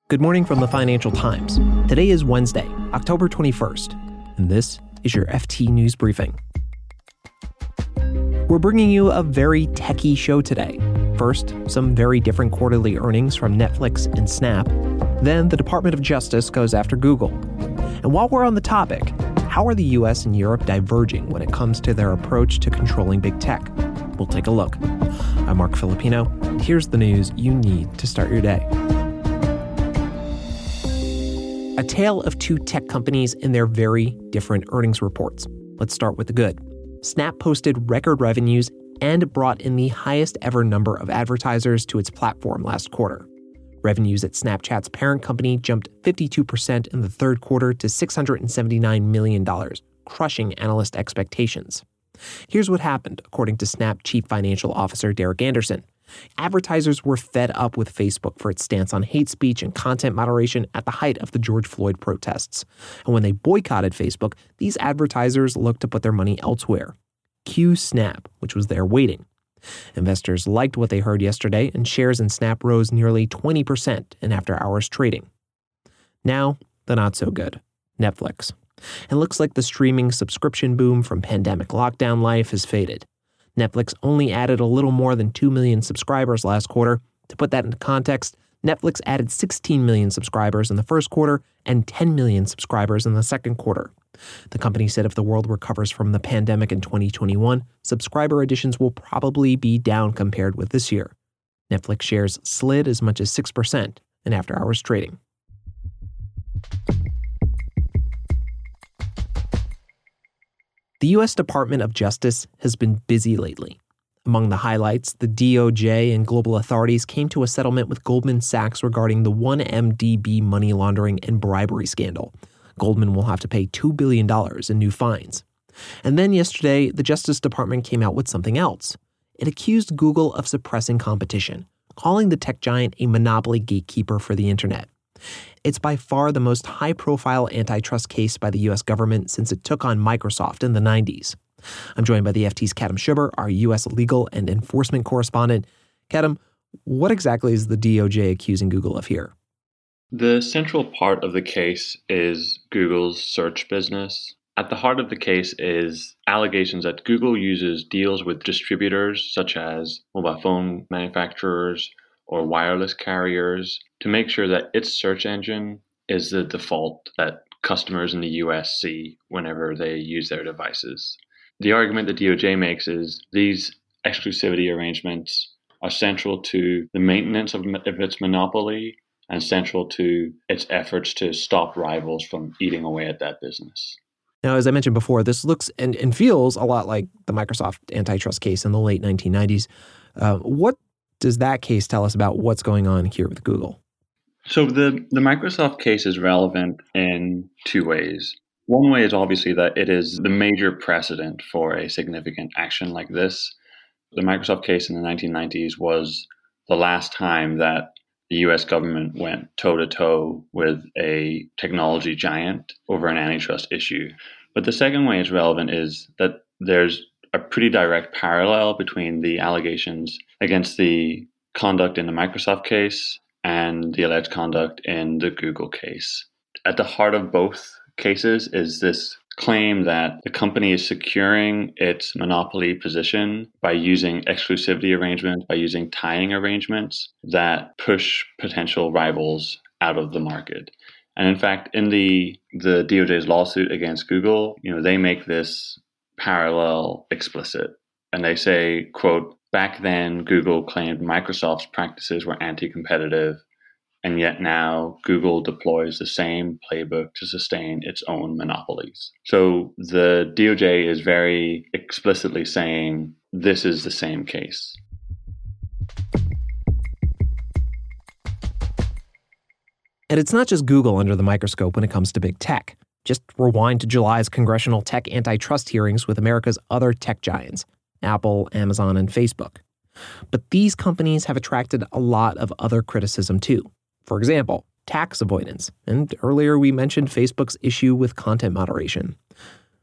Good morning from the Financial Times. Today is Wednesday, October 21st, and this is your FT News Briefing. We're bringing you a very techie show today. First, some very different quarterly earnings from Netflix and Snap. Then, the Department of Justice goes after Google. And while we're on the topic, how are the US and Europe diverging when it comes to their approach to controlling big tech? We'll take a look. I'm Mark Filipino, and here's the news you need to start your day. A tale of two tech companies and their very different earnings reports. Let's start with the good. Snap posted record revenues and brought in the highest ever number of advertisers to its platform last quarter. Revenues at Snapchat's parent company jumped 52% in the third quarter to $679 million, crushing analyst expectations. Here's what happened, according to Snap Chief Financial Officer Derek Anderson. Advertisers were fed up with Facebook for its stance on hate speech and content moderation at the height of the George Floyd protests. And when they boycotted Facebook, these advertisers looked to put their money elsewhere. Cue Snap, which was there waiting. Investors liked what they heard yesterday, and shares in Snap rose nearly 20% in after-hours trading. Now, the not-so-good. Netflix. It looks like the streaming subscription boom from pandemic lockdown life has faded. Netflix only added a little more than 2 million subscribers last quarter. To put that into context, Netflix added 16 million subscribers in the first quarter and 10 million subscribers in the second quarter. The company said if the world recovers from the pandemic in 2021, subscriber additions will probably be down compared with this year. Netflix shares slid as much as 6% in after-hours trading. The U.S. Department of Justice has been busy lately. Among the highlights, the DOJ and global authorities came to a settlement with Goldman Sachs regarding the 1MDB money laundering and bribery scandal. Goldman will have to pay $2 billion in new fines. And then yesterday, the Justice Department came out with something else. It accused Google of suppressing competition, calling the tech giant a monopoly gatekeeper for the internet. It's by far the most high-profile antitrust case by the U.S. government since it took on Microsoft in the 90s. I'm joined by the FT's Kadam Shubber, our U.S. legal and enforcement correspondent. Kadam, what exactly is the DOJ accusing Google of here? The central part of the case is Google's search business. At the heart of the case is allegations that Google uses deals with distributors such as mobile phone manufacturers or wireless carriers to make sure that its search engine is the default that customers in the US see whenever they use their devices. The argument the DOJ makes is these exclusivity arrangements are central to the maintenance of its monopoly and central to its efforts to stop rivals from eating away at that business. Now, as I mentioned before, this looks and feels a lot like the Microsoft antitrust case in the late 1990s. What does that case tell us about what's going on here with Google? So the Microsoft case is relevant in two ways. One way is obviously that it is the major precedent for a significant action like this. The Microsoft case in the 1990s was the last time that the US government went toe-to-toe with a technology giant over an antitrust issue. But the second way it's relevant is that there's a pretty direct parallel between the allegations against the conduct in the Microsoft case and the alleged conduct in the Google case. At the heart of both cases is this claim that the company is securing its monopoly position by using exclusivity arrangements, by using tying arrangements that push potential rivals out of the market. And in fact, in the DOJ's lawsuit against Google, they make this parallel explicit. And they say, quote, back then, Google claimed Microsoft's practices were anti-competitive, and yet now Google deploys the same playbook to sustain its own monopolies. So the DOJ is very explicitly saying this is the same case. And it's not just Google under the microscope when it comes to big tech. Just rewind to July's congressional tech antitrust hearings with America's other tech giants, Apple, Amazon, and Facebook. But these companies have attracted a lot of other criticism too. For example, tax avoidance. And earlier we mentioned Facebook's issue with content moderation.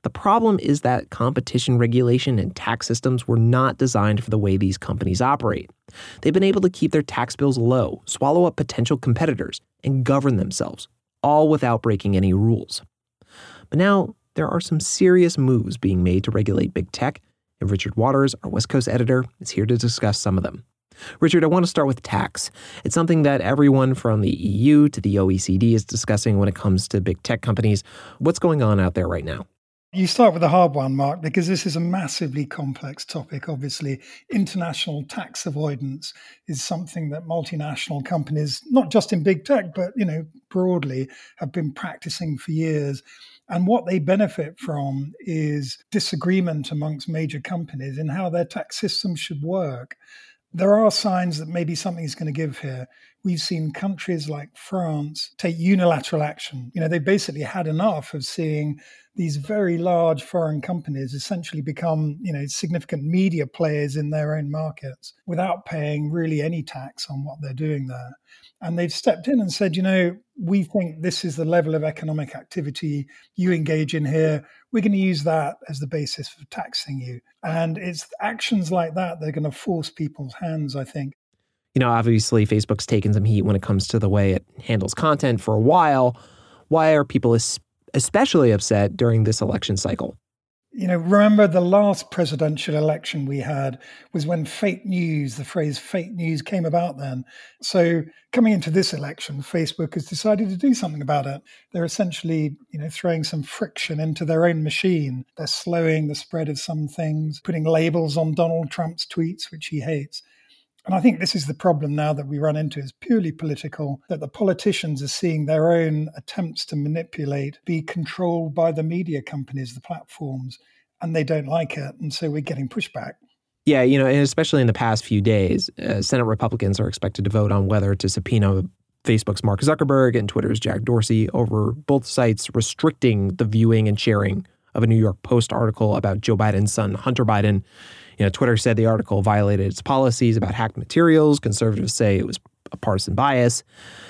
The problem is that competition regulation and tax systems were not designed for the way these companies operate. They've been able to keep their tax bills low, swallow up potential competitors, and govern themselves, all without breaking any rules. But now, there are some serious moves being made to regulate big tech, and Richard Waters, our West Coast editor, is here to discuss some of them. Richard, I want to start with tax. It's something that everyone from the EU to the OECD is discussing when it comes to big tech companies. What's going on out there right now? You start with a hard one, Mark, because this is a massively complex topic. Obviously, international tax avoidance is something that multinational companies, not just in big tech, but broadly, have been practicing for years. And what they benefit from is disagreement amongst major companies in how their tax systems should work. There are signs that maybe something's going to give here. We've seen countries like France take unilateral action. They've basically had enough of seeing these very large foreign companies essentially become, significant media players in their own markets without paying really any tax on what they're doing there. And they've stepped in and said, we think this is the level of economic activity you engage in here. We're going to use that as the basis for taxing you. And it's actions like that that are going to force people's hands, I think. Obviously, Facebook's taken some heat when it comes to the way it handles content for a while. Why are people especially upset during this election cycle? Remember the last presidential election we had was when fake news, the phrase fake news came about then. So coming into this election, Facebook has decided to do something about it. They're essentially, throwing some friction into their own machine. They're slowing the spread of some things, putting labels on Donald Trump's tweets, which he hates. And I think this is the problem now that we run into is purely political, that the politicians are seeing their own attempts to manipulate be controlled by the media companies, the platforms, and they don't like it. And so we're getting pushback. Yeah, and especially in the past few days, Senate Republicans are expected to vote on whether to subpoena Facebook's Mark Zuckerberg and Twitter's Jack Dorsey over both sites restricting the viewing and sharing of a New York Post article about Joe Biden's son, Hunter Biden. Twitter said the article violated its policies about hacked materials. Conservatives say it was a partisan bias.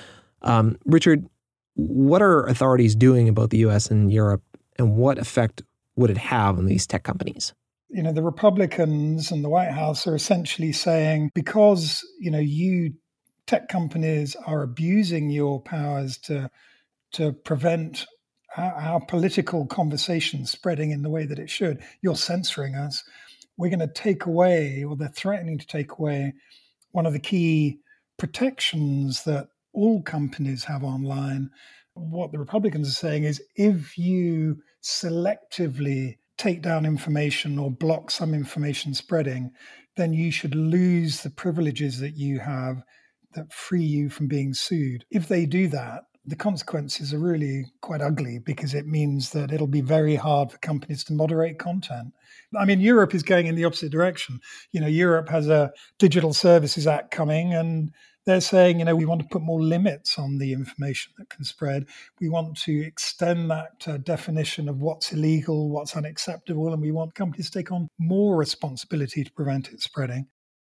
Richard, what are authorities doing in both the U.S. and Europe, and what effect would it have on these tech companies? The Republicans and the White House are essentially saying, because, you tech companies are abusing your powers to prevent our political conversation spreading in the way that it should, you're censoring us. We're going to take away, or they're threatening to take away, one of the key protections that all companies have online. What the Republicans are saying is if you selectively take down information or block some information spreading, then you should lose the privileges that you have that free you from being sued. If they do that, the consequences are really quite ugly because it means that it'll be very hard for companies to moderate content. I mean, Europe is going in the opposite direction. Europe has a Digital Services Act coming, and they're saying, we want to put more limits on the information that can spread. We want to extend that definition of what's illegal, what's unacceptable, and we want companies to take on more responsibility to prevent it spreading.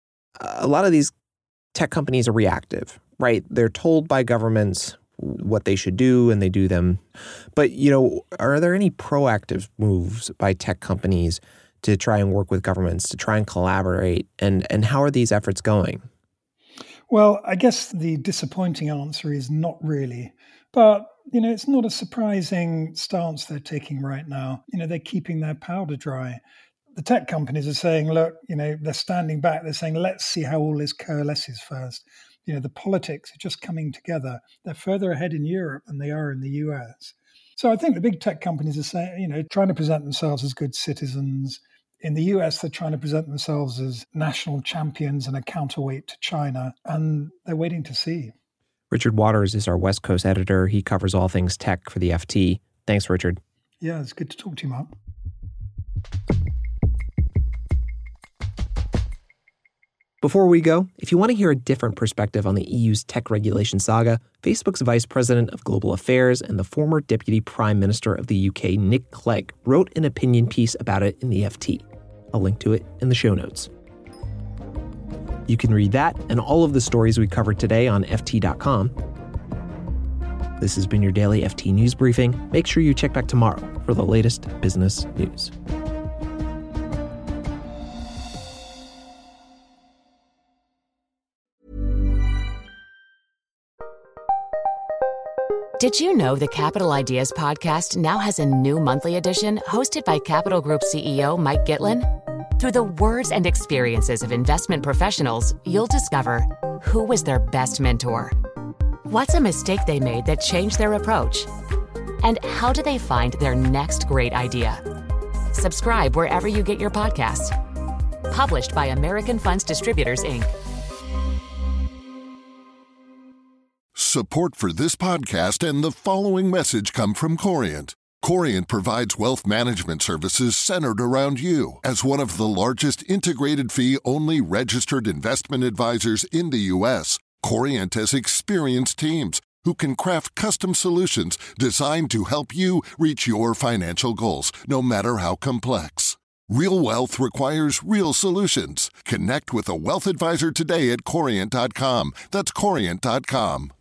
A lot of these tech companies are reactive, right? They're told by governments what they should do, and they do them. But, are there any proactive moves by tech companies to try and work with governments, to try and collaborate? And how are these efforts going? Well, I guess the disappointing answer is not really. But, it's not a surprising stance they're taking right now. They're keeping their powder dry. The tech companies are saying, look, they're standing back. They're saying, let's see how all this coalesces first. The politics are just coming together. They're further ahead in Europe than they are in the US. So I think the big tech companies are saying, trying to present themselves as good citizens. In the US, they're trying to present themselves as national champions and a counterweight to China, and they're waiting to see. Richard Waters is our West Coast editor. He covers all things tech for the FT. Thanks, Richard. Yeah, it's good to talk to you, Mark. Before we go, if you want to hear a different perspective on the EU's tech regulation saga, Facebook's Vice President of Global Affairs and the former Deputy Prime Minister of the UK, Nick Clegg, wrote an opinion piece about it in the FT. I'll link to it in the show notes. You can read that and all of the stories we covered today on FT.com. This has been your daily FT News Briefing. Make sure you check back tomorrow for the latest business news. Did you know the Capital Ideas podcast now has a new monthly edition hosted by Capital Group CEO Mike Gitlin? Through the words and experiences of investment professionals, you'll discover who was their best mentor, what's a mistake they made that changed their approach, and how do they find their next great idea. Subscribe wherever you get your podcasts. Published by American Funds Distributors, Inc. Support for this podcast and the following message come from Corient. Corient provides wealth management services centered around you. As one of the largest integrated fee-only registered investment advisors in the U.S., Corient has experienced teams who can craft custom solutions designed to help you reach your financial goals, no matter how complex. Real wealth requires real solutions. Connect with a wealth advisor today at Corient.com. That's Corient.com.